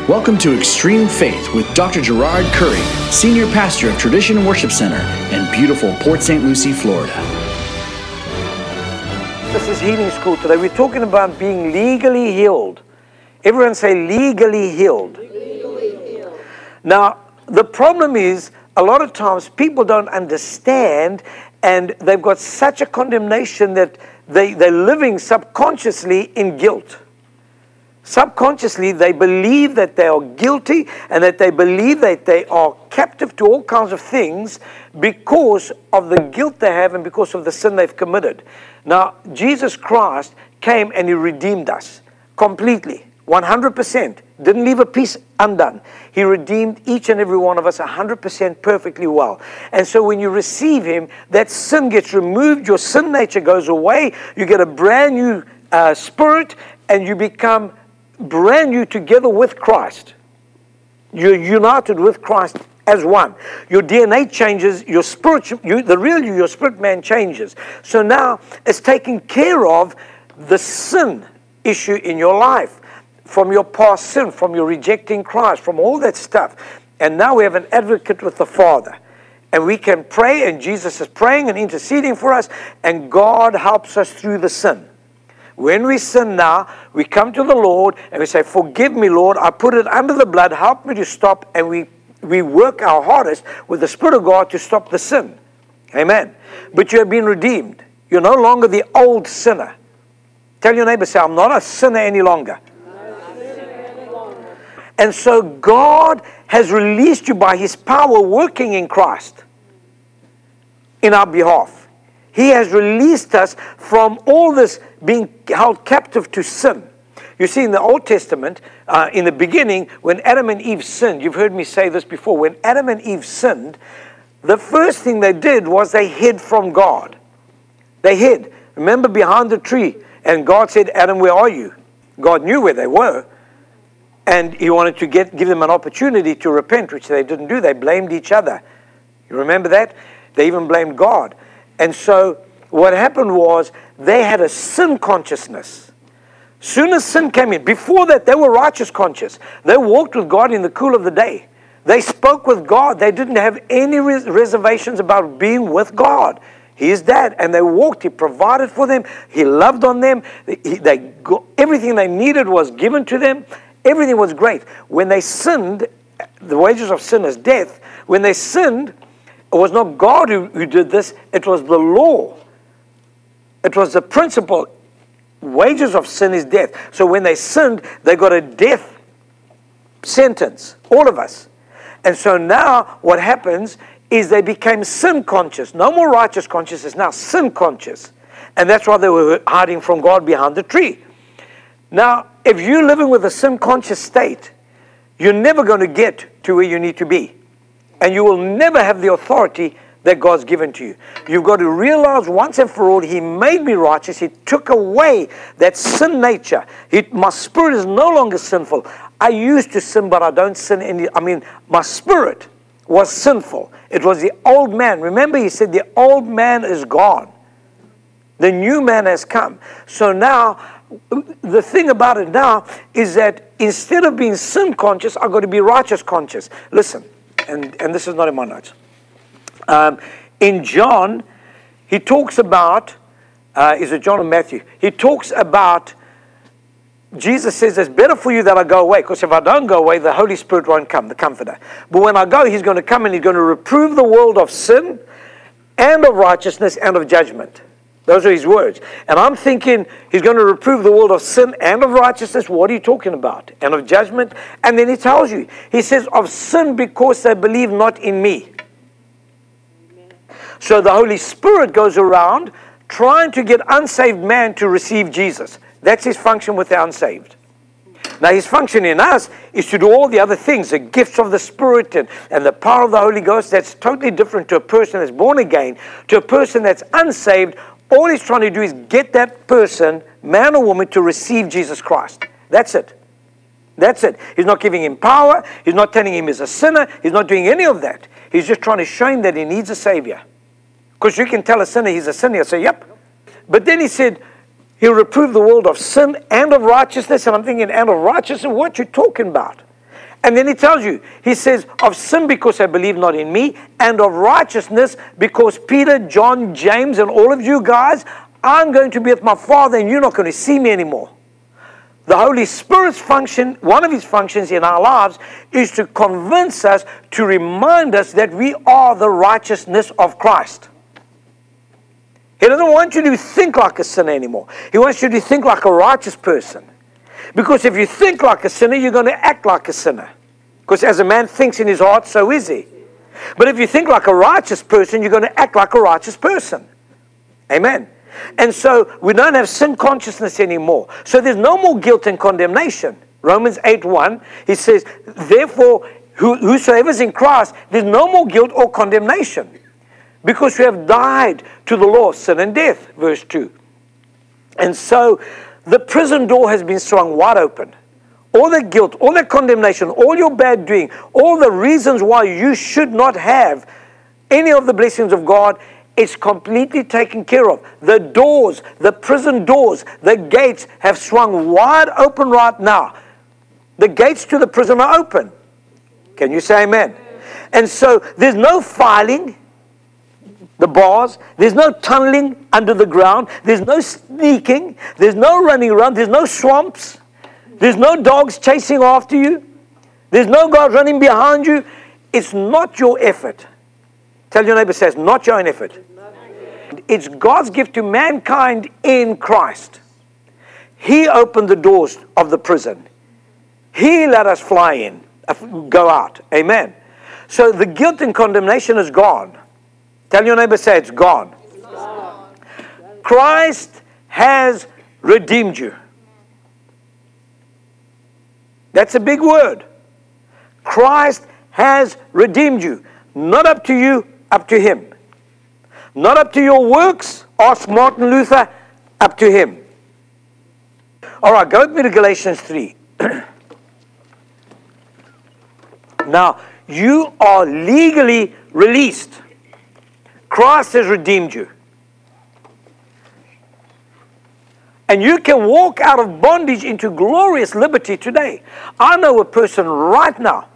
Welcome to Extreme Faith with Dr. Gerard Curry, Senior Pastor of Tradition Worship Center in beautiful Port St. Lucie, Florida. This is Healing School today. We're talking about being legally healed. Everyone say legally healed. Legally healed. Now, the problem is a lot of times people don't understand, and they've got such a condemnation that they're living subconsciously in guilt. Subconsciously, they believe that they are guilty and that they believe that they are captive to all kinds of things because of the guilt they have and because of the sin they've committed. Now, Jesus Christ came and He redeemed us completely, 100%. Didn't leave a piece undone. He redeemed each and every one of us 100% perfectly well. And so when you receive Him, that sin gets removed, your sin nature goes away, you get a brand new spirit, and you become brand new together with Christ. You're united with Christ as one. Your DNA changes, your spirit, your spirit man changes. So now it's taking care of the sin issue in your life, from your past sin, from your rejecting Christ, from all that stuff. And now we have an advocate with the Father. And we can pray, and Jesus is praying and interceding for us, and God helps us through the sin. When we sin now, we come to the Lord and we say, forgive me, Lord, I put it under the blood, help me to stop, and we work our hardest with the Spirit of God to stop the sin. Amen. But you have been redeemed. You're no longer the old sinner. Tell your neighbor, say, I'm not a sinner any longer. And so God has released you by His power working in Christ in our behalf. He has released us from all this being held captive to sin. You see, in the Old Testament, in the beginning, when Adam and Eve sinned, you've heard me say this before, when Adam and Eve sinned, the first thing they did was they hid from God. They hid. Remember, behind the tree. And God said, Adam, where are you? God knew where they were. And He wanted to give them an opportunity to repent, which they didn't do. They blamed each other. You remember that? They even blamed God. And so what happened was they had a sin consciousness. Soon as sin came in, before that they were righteous conscious. They walked with God in the cool of the day. They spoke with God. They didn't have any reservations about being with God. He is that. And they walked. He provided for them. He loved on them. Everything they needed was given to them. Everything was great. When they sinned, the wages of sin is death. When they sinned, it was not God who did this. It was the law. It was the principle. Wages of sin is death. So when they sinned, they got a death sentence. All of us. And so now what happens is they became sin conscious. No more righteous consciousness, now sin conscious. And that's why they were hiding from God behind the tree. Now, if you're living with a sin conscious state, you're never going to get to where you need to be. And you will never have the authority that God's given to you. You've got to realize once and for all, He made me righteous. He took away that sin nature. My spirit is no longer sinful. I used to sin, but I don't sin my spirit was sinful. It was the old man. Remember, He said the old man is gone. The new man has come. So now, the thing about it now is that instead of being sin conscious, I've got to be righteous conscious. Listen. And this is not in my notes. In John, he talks about, is it John or Matthew? He talks about, Jesus says, it's better for you that I go away, because if I don't go away, the Holy Spirit won't come, the Comforter. But when I go, He's going to come and He's going to reprove the world of sin and of righteousness and of judgment. Those are His words. And I'm thinking, He's going to reprove the world of sin and of righteousness. What are you talking about? And of judgment. And then He tells you, He says, of sin because they believe not in me. Amen. So the Holy Spirit goes around trying to get unsaved man to receive Jesus. That's His function with the unsaved. Now His function in us is to do all the other things, the gifts of the Spirit and the power of the Holy Ghost. That's totally different to a person that's born again. To a person that's unsaved, all He's trying to do is get that person, man or woman, to receive Jesus Christ. That's it. That's it. He's not giving him power. He's not telling him he's a sinner. He's not doing any of that. He's just trying to show him that he needs a Savior. Because you can tell a sinner he's a sinner. He'll say, yep. But then He said, He'll reprove the world of sin and of righteousness. And I'm thinking, and of righteousness, what you talking about? And then he tells you, he says, of sin because I believe not in me, and of righteousness because Peter, John, James, and all of you guys, I'm going to be with my Father and you're not going to see me anymore. The Holy Spirit's function, one of his functions in our lives, is to convince us, to remind us that we are the righteousness of Christ. He doesn't want you to think like a sinner anymore. He wants you to think like a righteous person. Because if you think like a sinner, you're going to act like a sinner. Because as a man thinks in his heart, so is he. But if you think like a righteous person, you're going to act like a righteous person. Amen. And so we don't have sin consciousness anymore. So there's no more guilt and condemnation. Romans 8:1, he says, therefore, whosoever's in Christ, there's no more guilt or condemnation. Because we have died to the law of sin and death, verse 2. And so the prison door has been swung wide open. All the guilt, all the condemnation, all your bad doing, all the reasons why you should not have any of the blessings of God, it's completely taken care of. The doors, the prison doors, the gates have swung wide open right now. The gates to the prison are open. Can you say amen? And so there's no filing the bars. There's no tunneling under the ground. There's no sneaking. There's no running around. There's no swamps. There's no dogs chasing after you. There's no God running behind you. It's not your effort. Tell your neighbor, says, not your own effort. It's God's gift to mankind in Christ. He opened the doors of the prison. He let us fly in, go out. Amen. So the guilt and condemnation is gone. Tell your neighbor, say it's gone. It's gone. Christ has redeemed you. That's a big word. Christ has redeemed you. Not up to you, up to Him. Not up to your works, ask Martin Luther, up to Him. All right, go with me to Galatians 3. Now, you are legally released. Christ has redeemed you. And you can walk out of bondage into glorious liberty today. I know a person right now,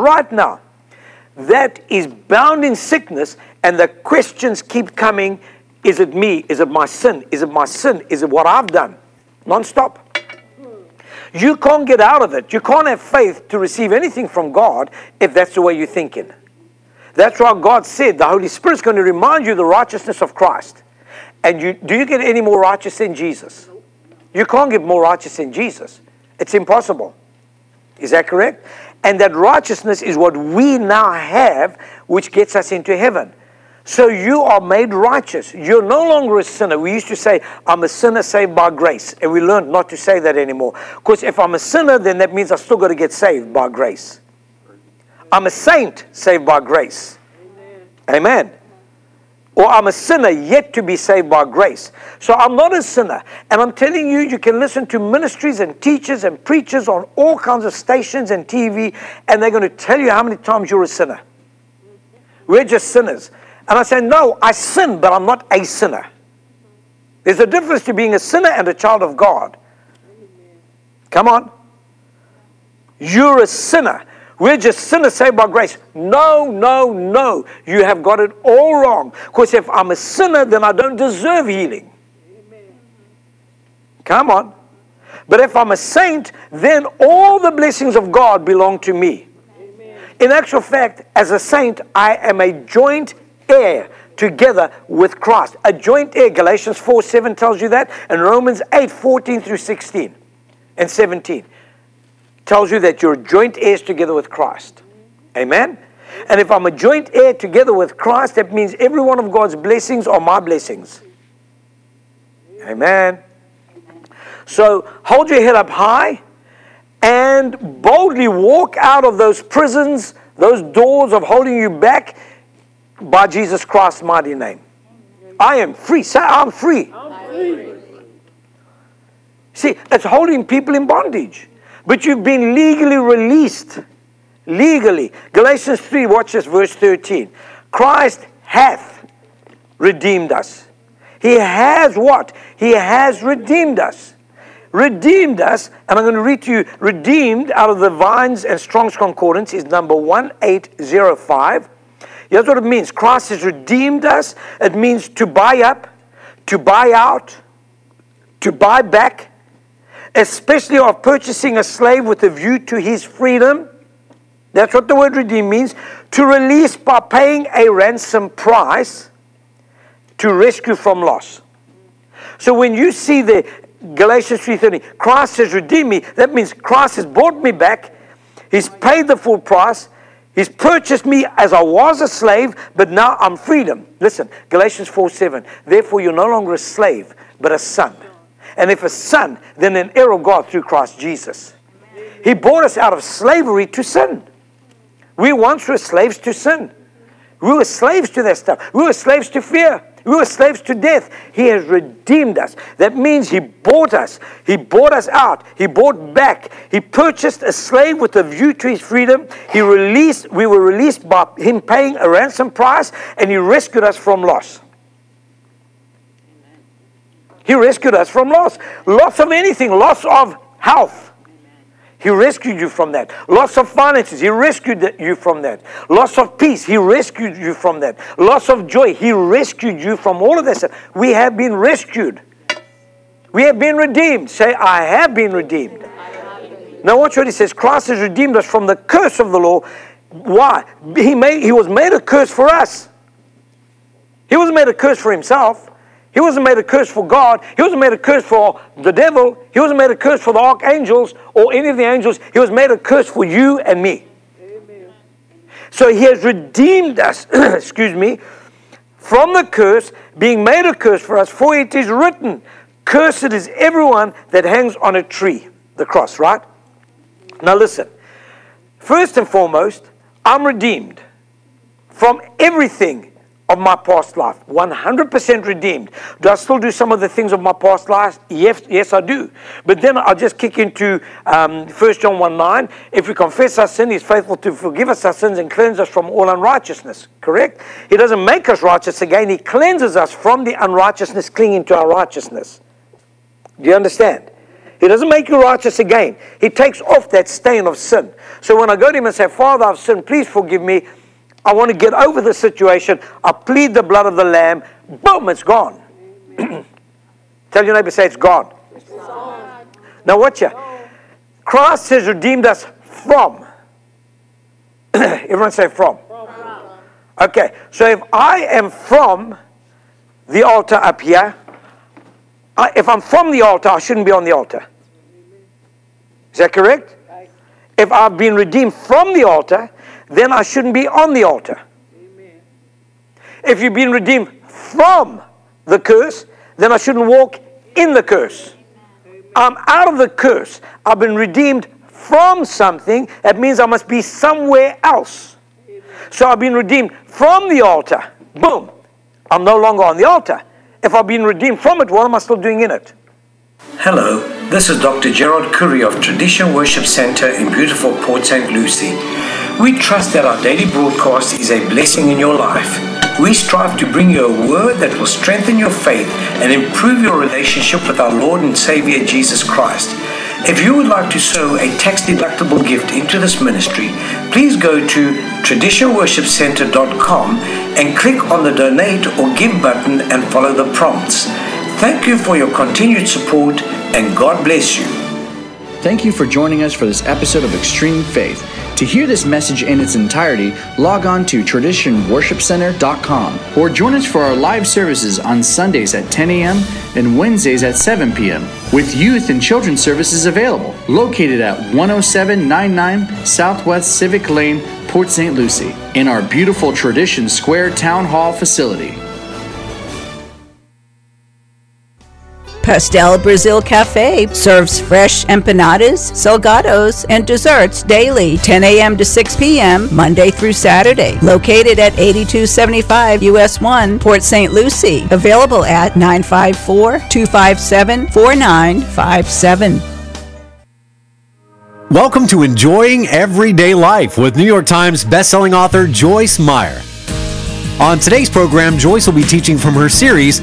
that is bound in sickness, and the questions keep coming, is it me? Is it my sin? Is it my sin? Is it what I've done? Non-stop. You can't get out of it. You can't have faith to receive anything from God if that's the way you're thinking. That's why God said the Holy Spirit's going to remind you of the righteousness of Christ. And do you get any more righteous than Jesus? You can't get more righteous than Jesus. It's impossible. Is that correct? And that righteousness is what we now have, which gets us into heaven. So you are made righteous. You're no longer a sinner. We used to say, I'm a sinner saved by grace. And we learned not to say that anymore. Because if I'm a sinner, then that means I've still got to get saved by grace. I'm a saint saved by grace. Amen. Or I'm a sinner yet to be saved by grace. So I'm not a sinner. And I'm telling you, you can listen to ministries and teachers and preachers on all kinds of stations and TV, and they're going to tell you how many times you're a sinner. We're just sinners. And I say, no, I sin, but I'm not a sinner. There's a difference to being a sinner and a child of God. Come on. You're a sinner. We're just sinners saved by grace. No, no, no. You have got it all wrong. Because if I'm a sinner, then I don't deserve healing. Come on. But if I'm a saint, then all the blessings of God belong to me. In actual fact, as a saint, I am a joint heir together with Christ. A joint heir. Galatians 4:7 tells you that. And Romans 8:14 through 16 and 17. Tells you that you're joint heirs together with Christ. Amen? And if I'm a joint heir together with Christ, that means every one of God's blessings are my blessings. Amen? So hold your head up high and boldly walk out of those prisons, those doors of holding you back by Jesus Christ's mighty name. I am free. Say, I'm free. I'm free. See, it's holding people in bondage. But you've been legally released. Legally. Galatians 3, watch this, verse 13. Christ hath redeemed us. He has what? He has redeemed us. redeemed us, and I'm going to read to you, redeemed out of the Vines and Strong's Concordance is number 1805. Here's what it means. Christ has redeemed us. It means to buy up, to buy out, to buy back, especially of purchasing a slave with a view to his freedom. That's what the word redeem means. To release by paying a ransom price, to rescue from loss. So when you see the Galatians 3:30, Christ has redeemed me, that means Christ has bought me back. He's paid the full price. He's purchased me as I was a slave, but now I'm freedom. Listen, Galatians 4:7. Therefore you're no longer a slave, but a son. And if a son, then an heir of God through Christ Jesus. He bought us out of slavery to sin. We once were slaves to sin. We were slaves to that stuff. We were slaves to fear. We were slaves to death. He has redeemed us. That means He bought us. He bought us out. He bought back. He purchased a slave with a view to his freedom. We were released by Him paying a ransom price, and He rescued us from loss. He rescued us from loss. Loss of anything. Loss of health. He rescued you from that. Loss of finances. He rescued you from that. Loss of peace. He rescued you from that. Loss of joy. He rescued you from all of this. We have been rescued. We have been redeemed. Say, I have been redeemed. Now watch what He says. Christ has redeemed us from the curse of the law. Why? He was made a curse for us. He wasn't made a curse for Himself. He wasn't made a curse for God. He wasn't made a curse for the devil. He wasn't made a curse for the archangels or any of the angels. He was made a curse for you and me. Amen. So He has redeemed us, excuse me, from the curse, being made a curse for us. For it is written, cursed is everyone that hangs on a tree. The cross, right? Now listen. First and foremost, I'm redeemed from everything of my past life. 100% redeemed. Do I still do some of the things of my past life? Yes, I do. But then I'll just kick into 1 John 1:9. If we confess our sin, He's faithful to forgive us our sins and cleanse us from all unrighteousness. Correct? He doesn't make us righteous again. He cleanses us from the unrighteousness clinging to our righteousness. Do you understand? He doesn't make you righteous again. He takes off that stain of sin. So when I go to Him and say, Father, I've sinned, please forgive me. I want to get over the situation. I plead the blood of the Lamb. Boom, it's gone. Tell your neighbor, say it's gone. It's gone. Now watch ya. Christ has redeemed us from. Everyone say from. Okay, so if I am from the altar up here, if I'm from the altar, I shouldn't be on the altar. Is that correct? If I've been redeemed from the altar, then I shouldn't be on the altar. Amen. If you've been redeemed from the curse, then I shouldn't walk in the curse. Amen. I'm out of the curse. I've been redeemed from something. That means I must be somewhere else. Amen. So I've been redeemed from the altar. Boom. I'm no longer on the altar. If I've been redeemed from it, what am I still doing in it? Hello, this is Dr. Gerard Curry of Tradition Worship Center in beautiful Port St. Lucie. We trust that our daily broadcast is a blessing in your life. We strive to bring you a word that will strengthen your faith and improve your relationship with our Lord and Savior Jesus Christ. If you would like to sow a tax-deductible gift into this ministry, please go to traditionworshipcenter.com and click on the donate or give button and follow the prompts. Thank you for your continued support, and God bless you. Thank you for joining us for this episode of Extreme Faith. To hear this message in its entirety, log on to traditionworshipcenter.com or join us for our live services on Sundays at 10 a.m. and Wednesdays at 7 p.m. with youth and children's services available, located at 10799 Southwest Civic Lane, Port St. Lucie, in our beautiful Tradition Square Town Hall facility. Pastel Brazil Cafe serves fresh empanadas, salgados, and desserts daily, 10 a.m. to 6 p.m., Monday through Saturday. Located at 8275 US 1, Port St. Lucie. Available at 954-257-4957. Welcome to Enjoying Everyday Life with New York Times bestselling author Joyce Meyer. On today's program, Joyce will be teaching from her series,